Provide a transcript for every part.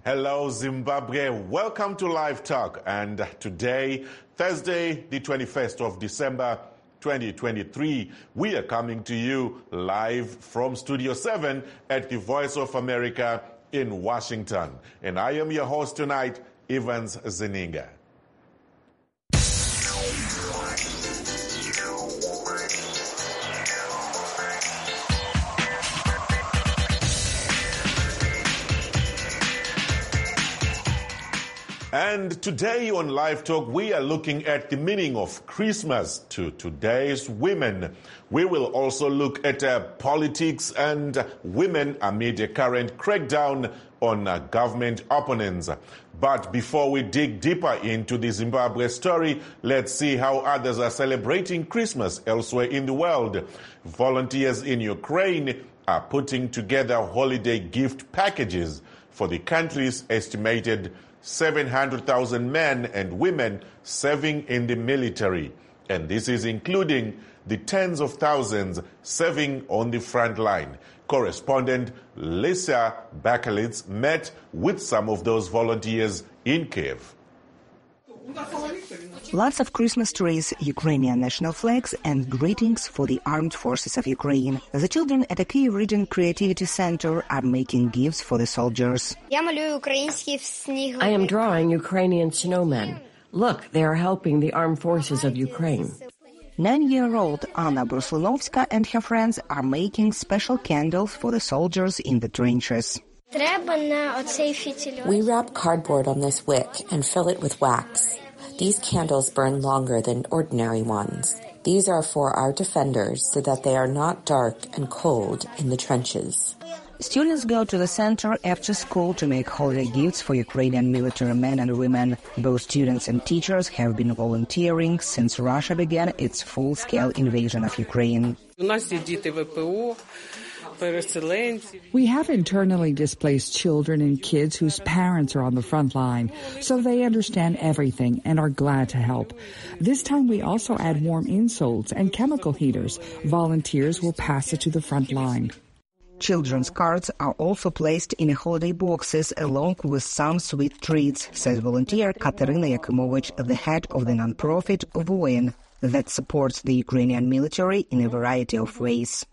Hello, Zimbabwe. Welcome to Live Talk. And today, Thursday, the 21st of December, 2023, we are coming to you live from Studio 7 at the Voice of America in Washington. And I am your host tonight, Evans Zeninga. And today on Live Talk, we are looking at the meaning of Christmas to today's women. We will also look at politics and women amid a current crackdown on government opponents. But before we dig deeper into the Zimbabwe story, let's see how others are celebrating Christmas elsewhere in the world. Volunteers in Ukraine are putting together holiday gift packages for the country's estimated 700,000 men and women serving in the military. And this is including the tens of thousands serving on the front line. Correspondent Lisa Bakalits met with some of those volunteers in Kiev. Lots of Christmas trees, Ukrainian national flags, and greetings for the armed forces of Ukraine. The children at a Kyiv Region Creativity Center are making gifts for the soldiers. I am drawing Ukrainian snowmen. Look, they are helping the armed forces of Ukraine. 9-year-old Anna Bruslinovska and her friends are making special candles for the soldiers in the trenches. We wrap cardboard on this wick and fill it with wax. These candles burn longer than ordinary ones. These are for our defenders so that they are not dark and cold in the trenches. Students go to the center after school to make holiday gifts for Ukrainian military men and women. Both students and teachers have been volunteering since Russia began its full-scale invasion of Ukraine. We have internally displaced children and kids whose parents are on the front line, so they understand everything and are glad to help. This time we also add warm insoles and chemical heaters. Volunteers will pass it to the front line. Children's cards are also placed in holiday boxes along with some sweet treats, says volunteer Katerina Yakumovich, the head of the non-profit Voin that supports the Ukrainian military in a variety of ways.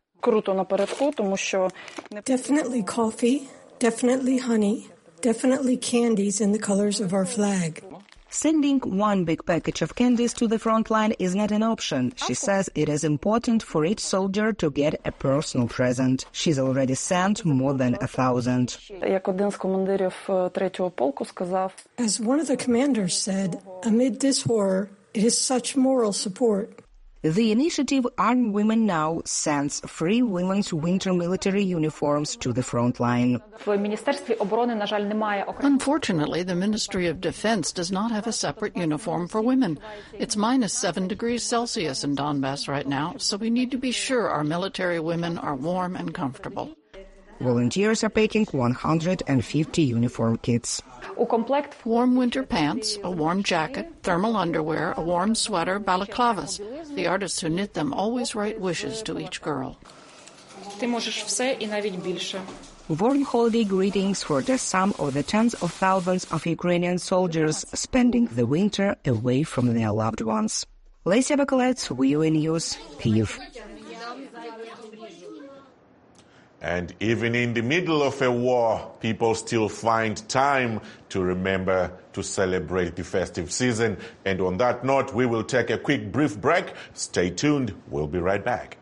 Definitely coffee, definitely honey, definitely candies in the colors of our flag. Sending one big package of candies to the front line is not an option. She says it is important for each soldier to get a personal present. She's already sent more than 1,000. As one of the commanders said, amid this horror, it is such moral support. The initiative Armed Women Now sends free women's winter military uniforms to the front line. Unfortunately, the Ministry of Defense does not have a separate uniform for women. It's minus 7 degrees Celsius in Donbass right now, so we need to be sure our military women are warm and comfortable. Volunteers are packing 150 uniform kits. Warm winter pants, a warm jacket, thermal underwear, a warm sweater, balaclavas. The artists who knit them always write wishes to each girl. Warm holiday greetings for some of the tens of thousands of Ukrainian soldiers spending the winter away from their loved ones. Lisa Bakalets, VOA News, Kyiv. And even in the middle of a war, people still find time to remember to celebrate the festive season. And on that note, we will take a quick brief break. Stay tuned. We'll be right back.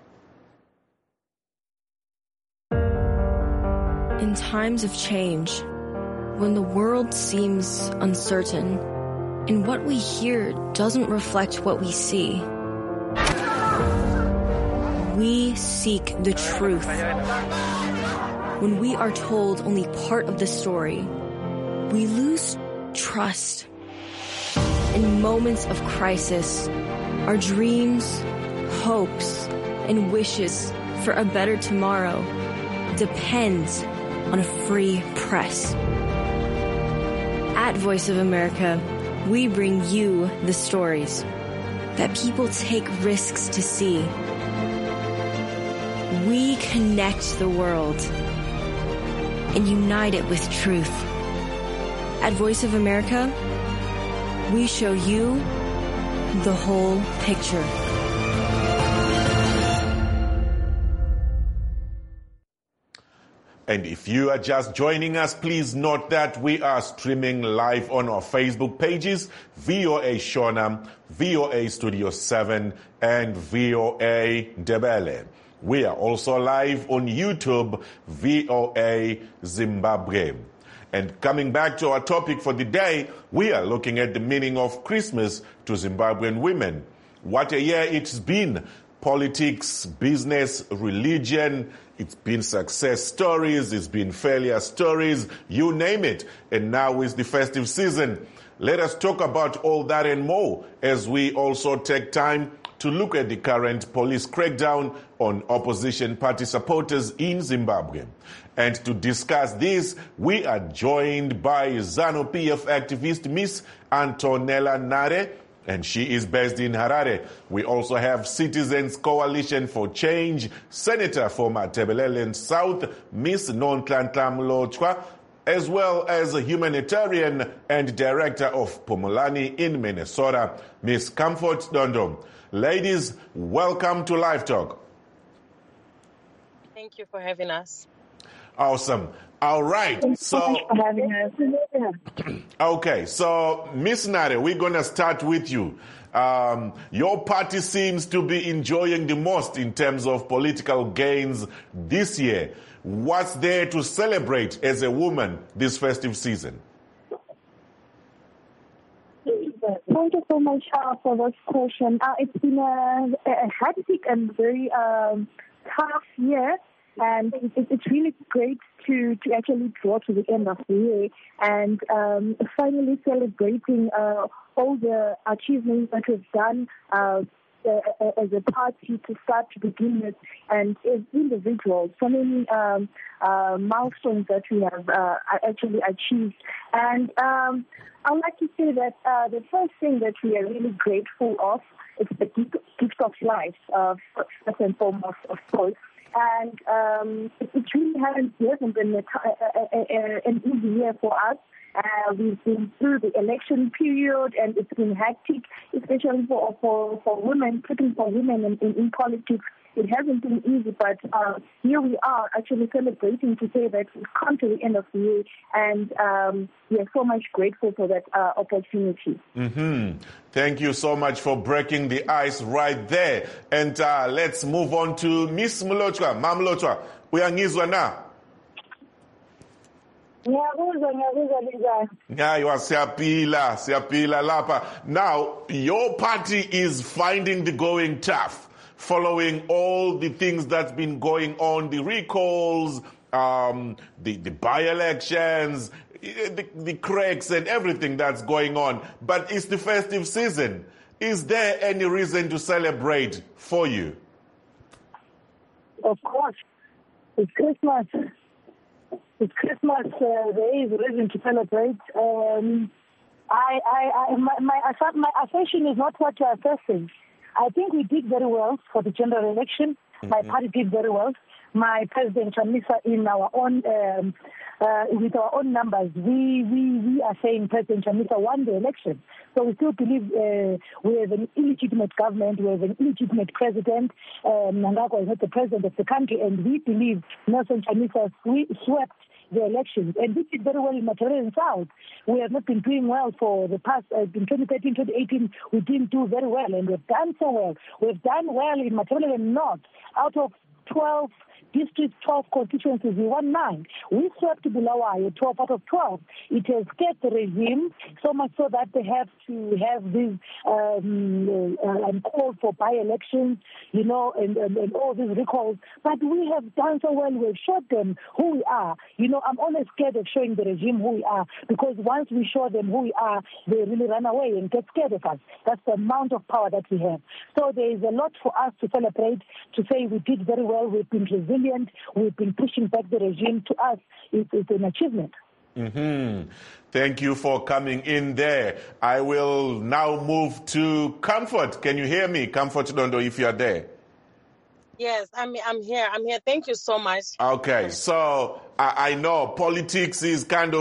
In times of change, when the world seems uncertain, and what we hear doesn't reflect what we see, we seek the truth. When we are told only part of the story, we lose trust. In moments of crisis, our dreams, hopes, and wishes for a better tomorrow depend on a free press. At Voice of America, we bring you the stories that people take risks to see. We connect the world and unite it with truth. At Voice of America, we show you the whole picture. And if you are just joining us, please note that we are streaming live on our Facebook pages, VOA Shona, VOA Studio 7, and VOA Ndebele. We are also live on YouTube, VOA Zimbabwe. And coming back to our topic for the day, we are looking at the meaning of Christmas to Zimbabwean women. What a year it's been. Politics, business, religion, it's been success stories, it's been failure stories, you name it. And now is the festive season. Let us talk about all that and more as we also take time to look at the current police crackdown on opposition party supporters in Zimbabwe. And to discuss this, we are joined by ZANU-PF activist Miss Antonella Nare, and she is based in Harare. We also have Citizens Coalition for Change Senator for Matabeleland South, Miss Nonhlanhla Mlotshwa, as well as a humanitarian and director of Pumulani in Minnesota, Miss Comfort Dondo. Ladies, welcome to Live Talk. Thank you for having us. Awesome. All right. Okay, so Miss Nare, we're going to start with you. Your party seems to be enjoying the most in terms of political gains this year. What's there to celebrate as a woman this festive season? Thank you so much for this question. It's been a hectic and very tough year. And it's really great to actually draw to the end of the year and finally celebrating all the achievements that we've done as a party to start to begin with, and as individuals, so many milestones that we have actually achieved. And I'd like to say that the first thing that we are really grateful of is the gift of life, first and foremost, of course. And it really hasn't been an easy year for us. We've been through the election period, and it's been hectic, especially for women, putting for women in politics. It hasn't been easy, but here we are actually celebrating to say that we've come to the end of the year, and we are so much grateful for that opportunity. Mm-hmm. Thank you so much for breaking the ice right there. And let's move on to Miss Mlotshwa. Ma'am Mlotshwa, uyangizwa na? Siyapila lapha. Now, your party is finding the going tough, following all the things that's been going on, the recalls, the by-elections, the cracks and everything that's going on. But it's the festive season. Is there any reason to celebrate for you? Of course. It's Christmas. It's Christmas. There is reason to celebrate. My assertion is not what you are asserting. I think we did very well for the general election. Mm-hmm. My party did very well. My President Chamisa, in our own, with our own numbers, we are saying President Chamisa won the election. So we still believe we have an illegitimate government, we have an illegitimate president. Mnangagwa is not the president of the country, and we believe Nelson Chamisa swept the elections. And we did very well in Matabeleland South. We have not been doing well for the past, in 2013, 2018, we didn't do very well, and we've done so well. We've done well in Matabeleland North. Out of 12 districts, 12 constituencies, we won 9. We swept Bulawayo, 12 out of 12. It has scared the regime so much so that they have to have this call for by-elections, and all these recalls. But we have done so well. We've showed them who we are. I'm always scared of showing the regime who we are, because once we show them who we are, they really run away and get scared of us. That's the amount of power that we have. So there is a lot for us to celebrate, to say we did very well, we've been resilient, we've been pushing back the regime. To us, it's an achievement. Mm-hmm. Thank you for coming in there. I will now move to Comfort. Can you hear me? Comfort Dondo, if you're there. Yes, I'm here. I'm here. Thank you so much. Okay, so I know politics is kind of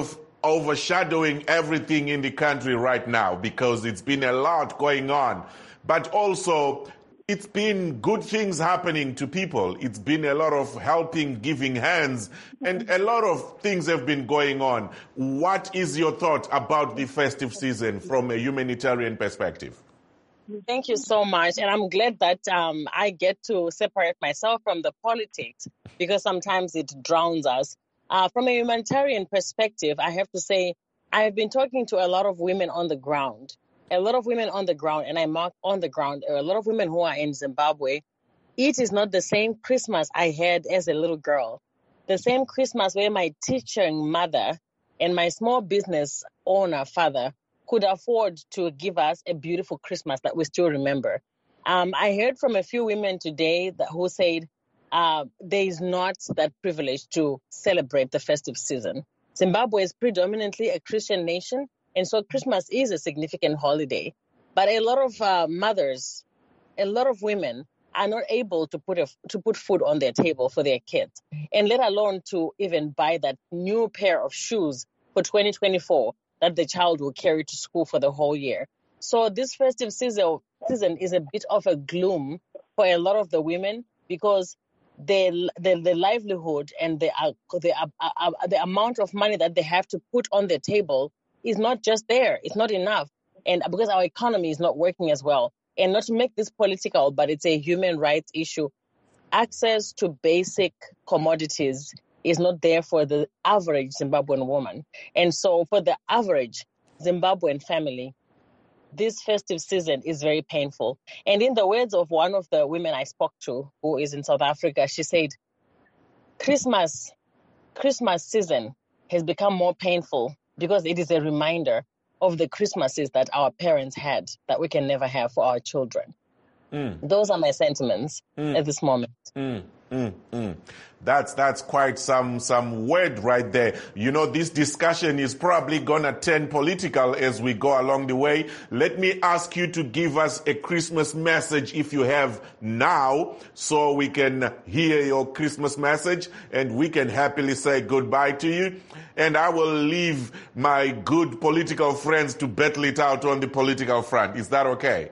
overshadowing everything in the country right now because it's been a lot going on. But also, it's been good things happening to people. It's been a lot of helping, giving hands, and a lot of things have been going on. What is your thought about the festive season from a humanitarian perspective? Thank you so much. And I'm glad that I get to separate myself from the politics because sometimes it drowns us. From a humanitarian perspective, I have to say, I have been talking to a lot of women on the ground. A lot of women on the ground, and I mark on the ground, a lot of women who are in Zimbabwe. It is not the same Christmas I had as a little girl. The same Christmas where my teaching mother and my small business owner father could afford to give us a beautiful Christmas that we still remember. I heard from a few women today who said there is not that privilege to celebrate the festive season. Zimbabwe is predominantly a Christian nation, and so Christmas is a significant holiday. But a lot of mothers, a lot of women are not able to put food on their table for their kids, and let alone to even buy that new pair of shoes for 2024 that the child will carry to school for the whole year. So this festive season is a bit of a gloom for a lot of the women because the livelihood and the amount of money that they have to put on their table is not just there. It's not enough. And because our economy is not working as well. And not to make this political, but it's a human rights issue. Access to basic commodities is not there for the average Zimbabwean woman. And so for the average Zimbabwean family, this festive season is very painful. And in the words of one of the women I spoke to, who is in South Africa, she said, Christmas season has become more painful because it is a reminder of the Christmases that our parents had that we can never have for our children. Those are my sentiments at this moment. That's quite some word right there. You know, this discussion is probably gonna turn political as we go along the way. Let me ask you to give us a Christmas message if you have now, so we can hear your Christmas message and we can happily say goodbye to you. And I will leave my good political friends to battle it out on the political front. Is that okay?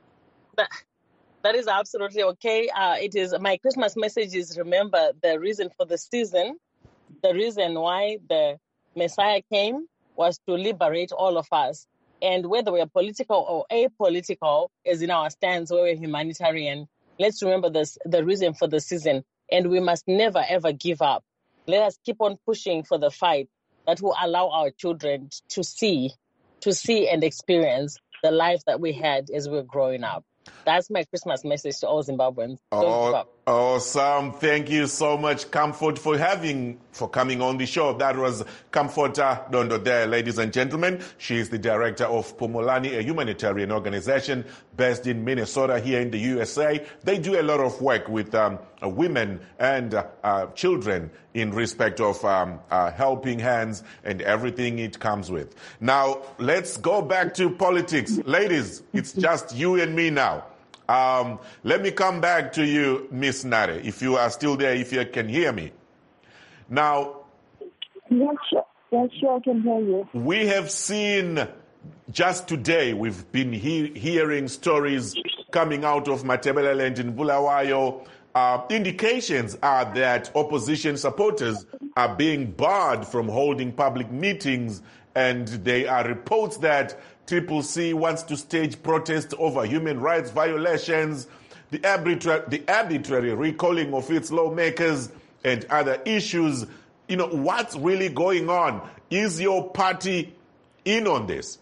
That is absolutely okay. It is my Christmas message is, remember the reason for the season. The reason why the Messiah came was to liberate all of us. And whether we're political or apolitical, as in our stance, where we're humanitarian, let's remember the reason for the season. And we must never, ever give up. Let us keep on pushing for the fight that will allow our children to see and experience the life that we had as we were growing up. That's my Christmas message to all Zimbabweans. Awesome. Thank you so much, Comfort, for coming on the show. That was Comforter Dondo there, ladies and gentlemen. She is the director of Pumulani, a humanitarian organization based in Minnesota here in the USA. They do a lot of work with women and children in respect of helping hands and everything it comes with. Now, let's go back to politics. Ladies, it's just you and me now. Let me come back to you, Miss Nare, if you are still there, if you can hear me. Now, yes, sure, I can hear you. We have seen just today, we've been hearing stories coming out of Matabeleland in Bulawayo. Indications are that opposition supporters are being barred from holding public meetings, and there are reports that CCC wants to stage protests over human rights violations, the arbitrary recalling of its lawmakers, and other issues. You know, what's really going on? Is your party in on this?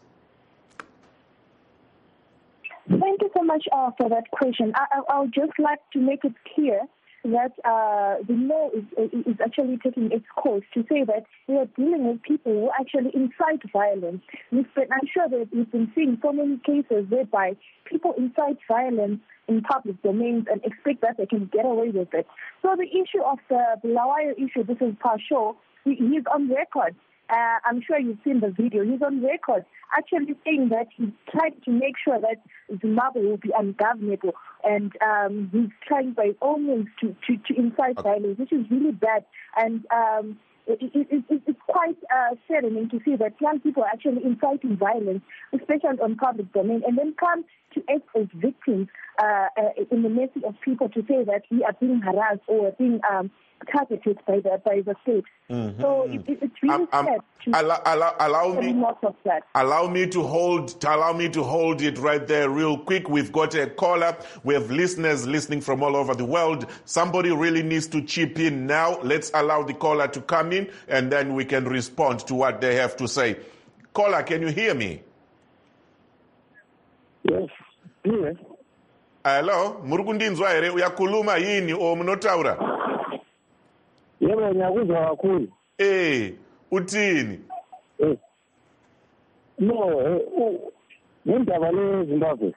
Thank you so much for that question. I would just like to make it clear that the law is actually taking its course to say that we are dealing with people who actually incite violence. I'm sure that we've been seeing so many cases whereby people incite violence in public domains and expect that they can get away with it. So the issue of the Bulawayo issue, this is Pasho, he's on record. I'm sure you've seen the video. He's on record actually saying that he's trying to make sure that Zimbabwe will be ungovernable, and he's trying by all means to incite violence, which is really bad. And it's quite saddening to see that young people are actually inciting violence, especially on public domain, and then come to act as victims in the mercy of people to say that we are being harassed or being targeted by the state. Mm-hmm. So it's really sad. Allow me to hold it right there real quick. We've got a caller. We have listeners listening from all over the world. Somebody really needs to chip in now. Let's allow the caller to come in, and then we can respond to what they have to say. Caller, can you hear me? Yes. Yes. Hello, Murukundinzwa here. Uyakhuluma yini o munotaura? Yebo ngiyakuzwa kakhulu. Uthini? No, ngindaba le Zimbabwe.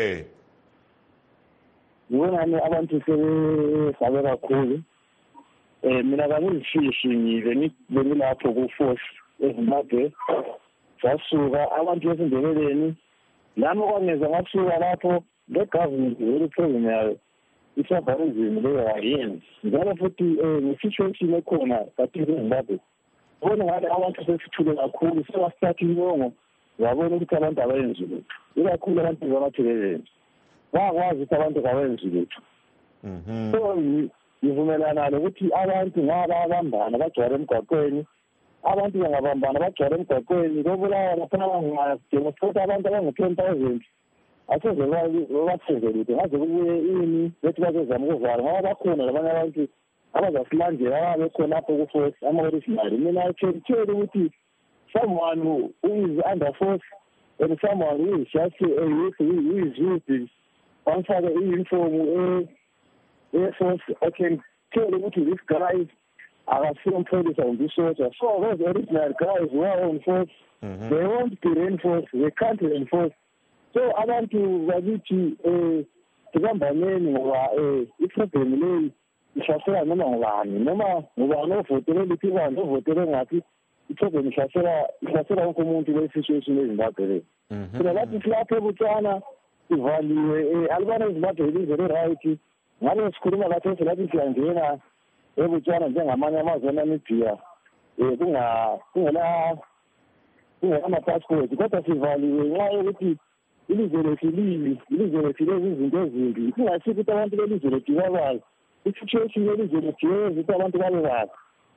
Ngibona abantu sebesabe kakhulu. Mina kangizifishi ngilapho ku force eZimbabwe. Sasuka abantu besindebeleni. Lami kwangeza ngasuka lapho le government le program yayo isabharizini leyo wayenzi. Njalo futhi nge-situation ekhona kathi eZimbabwe. Bona ngabe abantu sesithule kakhulu sebastart injongo yabona ukuthi abantu abayenzi lutho. Ikakhulu abantu bamatheleveni. Bakwazi ukuthi abantu abayenzi lutho. So ngivumelana nokuthi abantu ngaba abambana bagcwala emgwaqweni. Abantu bangabambana bagcwala emgwaqweni bobulawa lapha ngademonsтрate abantu abangu-10,000 aseze batheze lutho ngaze kubuye ini bethi bazozama ukuvala ngoba bakhona labanye abantu abazasilandela ababekhona lapho ku-force ama-originary. Mina I-tell ukuthi someone who is under force and someone who is just who is used bamfake i-uniform e-force, I can tell ukuthi this guy akasiyo mpholisa umbisoja. So those original guys who are on force, they won't be reinforced, they can't reinforce. So abantu bakithi sibambaneni ngoba i-problem leyi ihlasela noma ngubani noma ngubani ovotele liphi ibandla ovotele ngathi i-problem ihlasela wonke umuntu kule-situation eZimbabwe leyo. Phela lathi silapho eBotswana sivaliwe alibana eZimbabwe ilizwe le-right. Ngabe sikhuluma lapho silathi siyangena eBotswana njengamanye amazwe eNamibia kungena ama-passport kodwa sivaliwe ngenxa yokuthi ilizwe lethu lezi izinto ezimbi. Kungasho ukuthi abantu belizwe lethu bakwazi i-situation yelizwe lethu yenza ukuthi abantu babe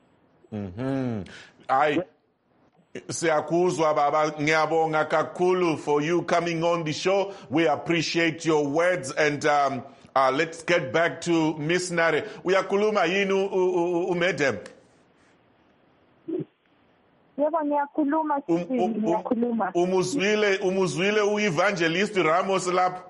bazi. Siyakuzwa baba, ngiyabonga kakhulu for you coming on the show. We appreciate your words and let's get back to Miss Nare. Uyakhuluma yini madam? Yebo ngiyakhuluma ngiyakhuluma. Umuzwile u-Evangelist Ramos lapho?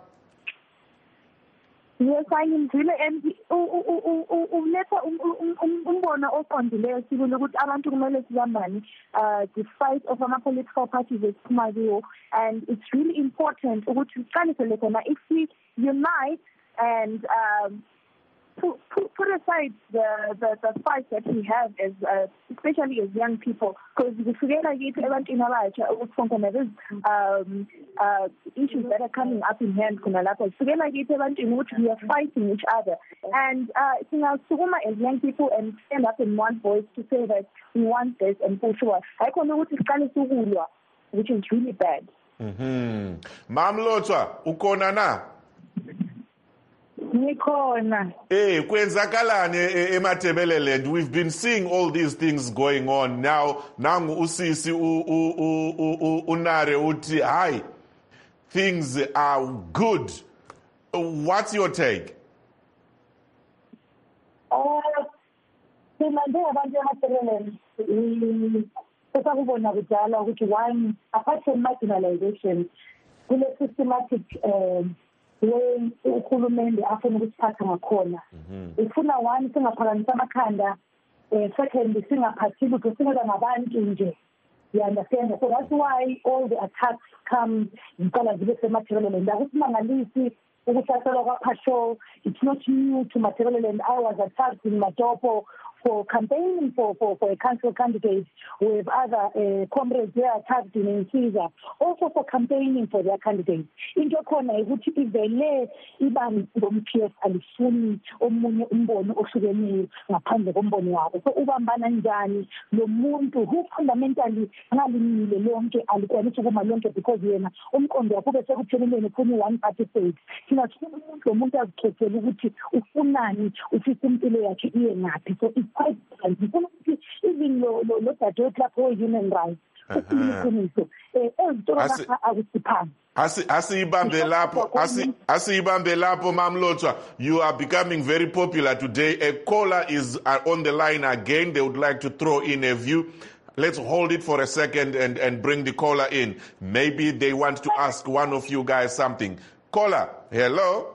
Yes, ngimzwile and uletha umbono oqondileyo sibona ukuthi abantu kumele sibambane despite of ama-political parties esiphuma kiwo, and it's really important ukuthi siqalisele khona if we unite and put aside the fight that we have as especially as young people, because kusukela kithi ebantwini abasha ukuthi khona there's issues that are coming up in hand khona lapho kusukela kithi ebantwini ukuthi we are fighting each other, and singasukuma as young people and stand up in one voice to say that we want this and for sure hayikhona ukuthi siqale ukulwa, which is really bad. Mamlotshwa ukhona na? Nikhona. Kwenzakalani eMatabeleland? We've been seeing all these things going on now. Nangu usisi unare uti hi. Things are good. What's your take? Sesakubona kudala ukuthi one, apart from marginalization, kule systematic way uhulumende afuna ukuthatha ngakhona. Ifuna one singaphakamisa amakhanda, second singaphathile ukuthi singaba ngabantu nje. You understand? So that's why all the attacks come because of the Matabeleland. Ukuthi mangalisi ukuhlaselwa kwaPatrol, it's not new to Matabeleland. I was attacked in Matopo for campaigning for a council candidate with other comrades who are tagged in Caesar, also for campaigning for their candidates. Into khona ukuthi ivele ibani bomPF alifuni omunye umbono ohlukeneyo ngaphandle kombono wabo. So ubambana njani lo muntu who fundamentally ngalimile lonke alikwanisa ukuma lonke because yena umqondo wakho bese kuphelelene ufuna one party state. Thina sifuna umuntu azikhethele ukuthi ufunani ufisa impilo yakhe iye ngaphi. So it's quite different. Even lo dadewethu lapho human rights. Asiyibambe lapho Mamlotshwa, you are becoming very popular today. A caller is on the line again. They would like to throw in a view. Let's hold it for a second and bring the caller in. Maybe they want to ask one of you guys something. Caller, hello?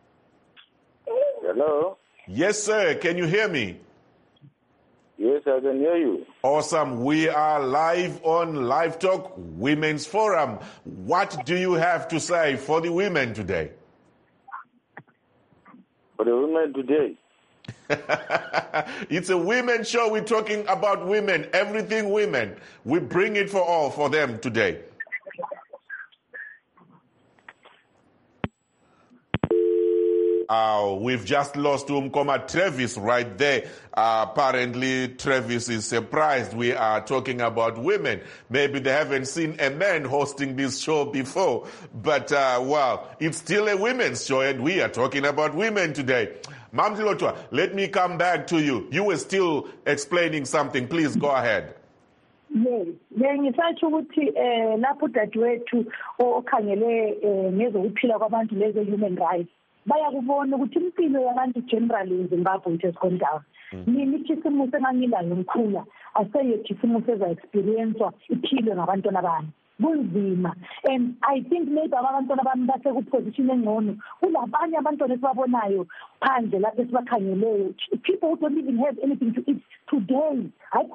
Hello? Yes, sir. Can you hear me? Yes, I can hear you. Awesome. We are live on Live Talk Women's Forum. What do you have to say for the women today? For the women today? It's a women's show. We're talking about women, everything women. We bring it for all for them today. We've just lost Umkoma Travis right there. Apparently, Travis is surprised we are talking about women. Maybe they haven't seen a man hosting this show before. But, well, it's still a women's show, and we are talking about women today. Mamlotshwa, let me come back to you. You were still explaining something. Please go ahead. Yes, ngisatsho ukuthi lapho dadewethu okhangele ngezokuphila kwabantu lezo human rights bayakubona ukuthi impilo yabantu generally eZimbabwe it has gone down. Mina ikhisimuso engangilayo ngikhula aseyekisimuso eza experiencewa iphilwe ngabantwana bami. Kunzima, and I think maybe abantwana bami baseku-position engcono kulabanye abantwana esibabonayo phandle lapho esibakhangeleyo, people who don't even have anything to eat today.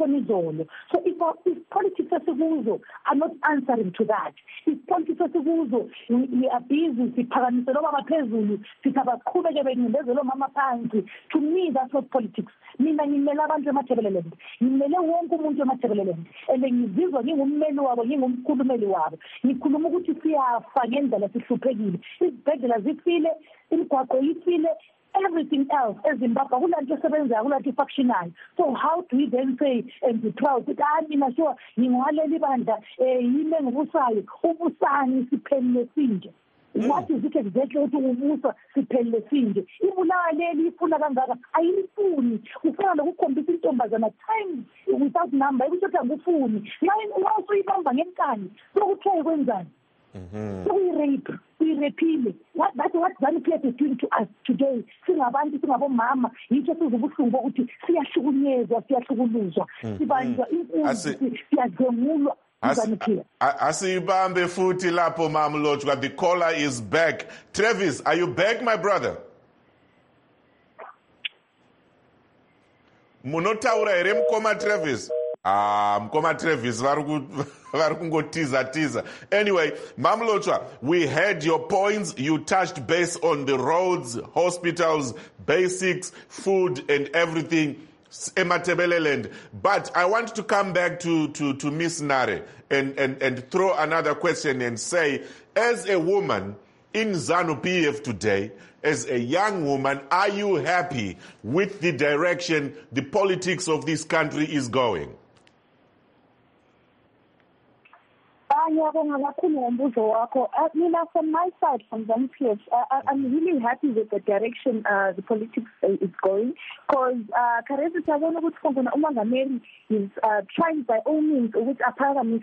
So if politics esikuzo are not answering to that, if politics esikuzo we are busy siphakamise lobaba phezulu sithi abaqhubeke bencindezela omama phansi, to me that's not politics. Mina ngimela abantu emathebeleleni, ngimele wonke umuntu emathebeleleni, and ngizizwa ngingummeli wabo, ngingumkhulumeli wabo. Ngikhuluma ukuthi siyafa ngendlela sihluphekile, izibhedlela zifile, imigwaqo ifile, everything else eZimbabwe kulanto esebenzayo kulanto ifactionayo. So how do we then say and be proud ukuthi mina sure ngingwalela ibandla yimi engibusayo, ubusani siphelele sinje? What is it exactly ukuthi ubusa siphelele sinje? Ibulawa leli ifuna kangaka ayifuni, ufuna lokukhombisa intombazana time without number ukuthi angufuni la usuyibamba ngenkani sokuthe kwenzani. So we repeal. That's what ZANU-PF is doing to us today. Singabantu singabomama yitho sizobuhlungu ukuthi siyahlukunyezwa siyahlukuluzwa sibanjwa inkunzi siyadlengulwa. Asibambe futhi lapho Mamlotshwa. The caller is back. Travis, are you back, my brother? Munotaura here Mkoma Travis. Mkoma Travis tiza. Anyway, Mamlotshwa, we heard your points. You touched base on the roads, hospitals, basics, food and everything. Ematebeleland. But I want to come back to Miss Nare and throw another question and say, as a woman in ZANU-PF today, as a young woman, are you happy with the direction the politics of this country is going? From my side, from ZANU-PF, I'm really happy with the direction the politics is going, because Karezi Tabona Umangameri is trying by all means which apparently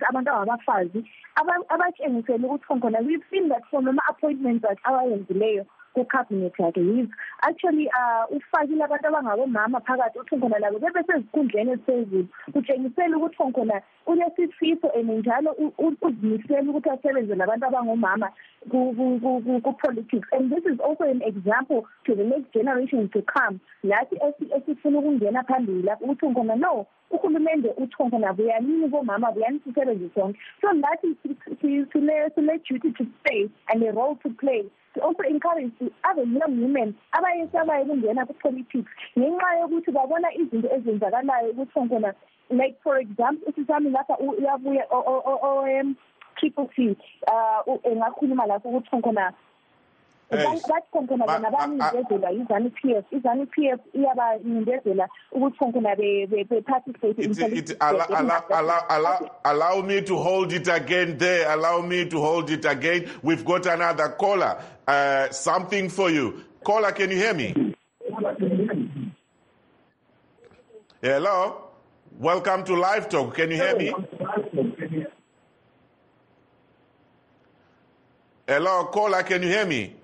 we've seen that from the appointments that our delay cabinet he's actually ufakile abantu abangabomama phakathi uthongona labo bebesezikhundleni eziphezulu kutshengisela ukuthi uthongona unesifiso njalo uzimisela ukuthi asebenze labantu abangomama ku-politics, and this is also an example to the next generation to come. Lathi esifuna ukungena phambili lapho uthongona no uhulumende uthongona buyanini bomama buyani sisebenze sonke. So that is sile duty to play and a role to play also encourage other young women abayesabayo ukungena ku-politics ngenxa yokuthi babona izinto ezenzakalayo ukuthi khona, like for example isisami lapha uyabuya triple C engakhuluma lapho ukuthi khona bathi khona bona banindezela izanu PF iyabanindezela ukuthi khona be-participate in allow me to hold it again there. Allow me to hold it again. We've got another caller. Something for you. Caller, can you hear me? Hello? Welcome to Live Talk. Can you hear me? Hello, caller, can you hear me?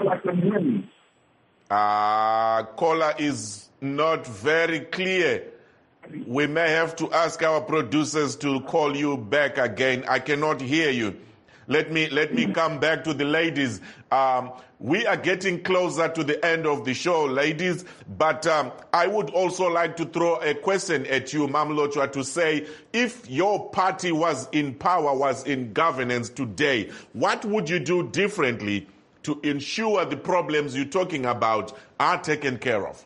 Caller is not very clear. We may have to ask our producers to call you back again. I cannot hear you. Let me come back to the ladies. We are getting closer to the end of the show, ladies, but I would also like to throw a question at you, Mamlotshwa, to say, if your party was in power, was in governance today, what would you do differently to ensure the problems you're talking about are taken care of?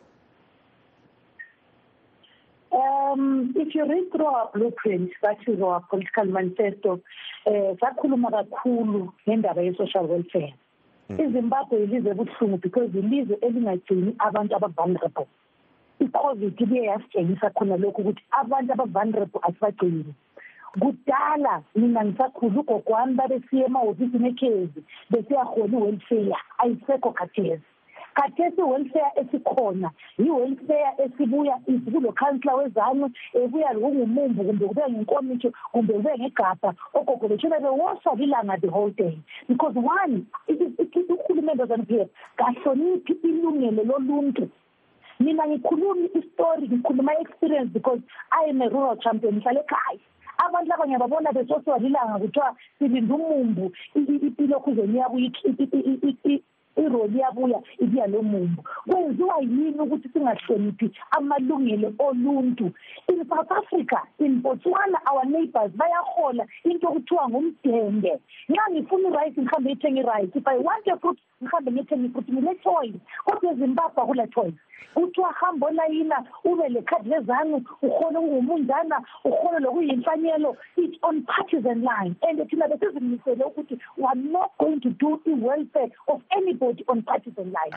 If you read through our blueprint, that is our political manifesto, sakhuluma kakhulu ngendaba ye-social welfare. iZimbabwe ilizwe ebuhlungu because ilizwe elingagcini abantu aba-vulnerable. I-COVID ibuye yasitshengisa khona lokhu ukuthi abantu aba-vulnerable asibagcini. Kudala mina ngisakhula ugogo wami babesiya emahhovisini ekhezi besiyahola i-welfare ayisekho khathesi. Khathesi i-welfare esikhona i-welfare esibuya kulo councillor wezanu ebuya ngumumbu kumbe kube ngenkomitsho kumbe kube ngegabha ogogo betshela bewosha ilanga the whole day because one uhulumende wezanu kahloniphi ilungelo loluntu. Mina ngikhuluma i-story ngikhuluma i-experience because I am a rural champion ngihlala ekhaya. Abantu laba ngiyababona besosiwa lilanga kuthiwa silinda umumbu impilo kuzeni yabuya iroli yabuya ibiya lo mumbu. Kwenziwa yini ukuthi singahloniphi amalungelo oluntu? In South Africa, in Botswana, our neighbors bayahola into kuthiwa ngumdende. Nxa ngifuna rice ngihambe ngithenge rice. If I want a fruit ngihambe ngithenge fruit. Ngile choice. Kodwa eZimbabwe akula choice. Kuthiwa hamba olayina ube lekhadi lezanu ukhona ungumunjana ukhona lokuyimfanelo. It's on partisan line. And thina besizimisele ukuthi we are not going to do the welfare of anybody on partisan line.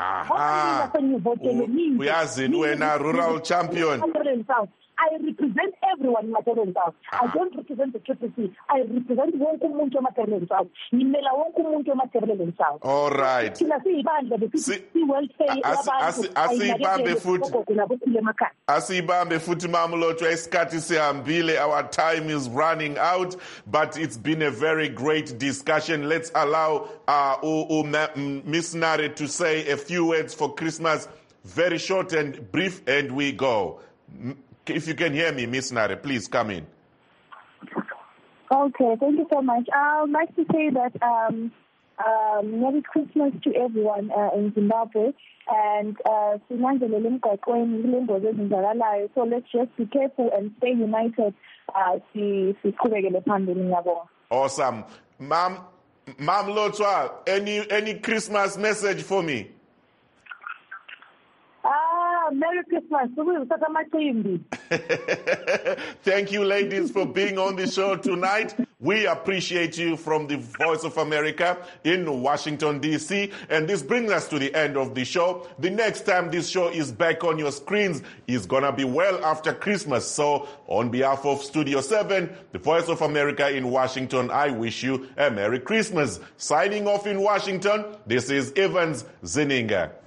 Uyazi wena rural champion. I represent everyone in Materere South. I don't represent the KPC. I represent wonke umuntu eMaterere South. Ngimela wonke umuntu eMaterere South. All right. Thina siyibandla besithi welfare yabantu. Asibambe futhi Mamlotshwa isikhathi sihambile. Our time is running out, but it's been a very great discussion. Let's allow Miss Nare to say a few words for Christmas, very short and brief, and we go. If you can hear me, Miss Nare, please come in. Okay, thank you so much. I would like to say that Merry Christmas to everyone in Zimbabwe, and so let's just be careful and stay united. Awesome. Mamlotshwa, any Christmas message for me? Merry Christmas. Thank you, ladies, for being on the show tonight. We appreciate you from the Voice of America in Washington, D.C. And this brings us to the end of the show. The next time this show is back on your screens is going to be well after Christmas. So on behalf of Studio 7, the Voice of America in Washington, I wish you a Merry Christmas. Signing off in Washington, this is Evans Zininga.